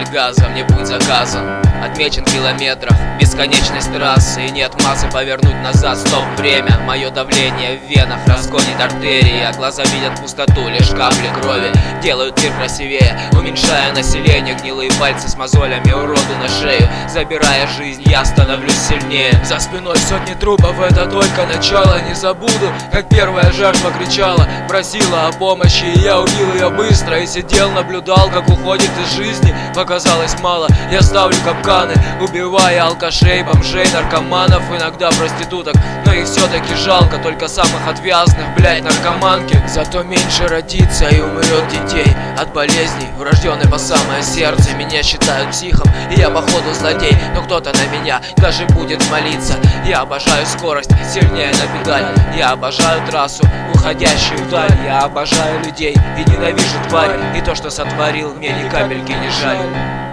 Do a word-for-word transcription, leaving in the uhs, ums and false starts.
газа, мне путь заказан, отмечен в километрах, бесконечность трассы. И нет массы повернуть назад, стоп, время. Мое давление в венах разгонит артерии, а глаза видят пустоту, лишь капли крови делают мир красивее, уменьшая население. Гнилые пальцы с мозолями уроду на шею, забирая жизнь, я становлюсь сильнее. За спиной сотни трупов, это только начало. Не забуду, как первая жертва кричала, просила о помощи, и я убил ее быстро. И сидел, наблюдал, как уходит из жизни. Показалось мало, я ставлю капканы, убивая алкашей, бомжей, наркоманов, иногда проституток. Но их все-таки жалко, только самых отвязных, блять, наркоманки. Зато меньше родится и умрет детей от болезней, врожденной по самое сердце. Меня считают психом, и я походу злодей, но кто-то на меня даже будет молиться. Я обожаю скорость, сильнее на педаль. Я обожаю трассу, уходящую вдаль. Я обожаю людей и ненавижу тварь, и то, что сотворил, мне ни капельки не жаль.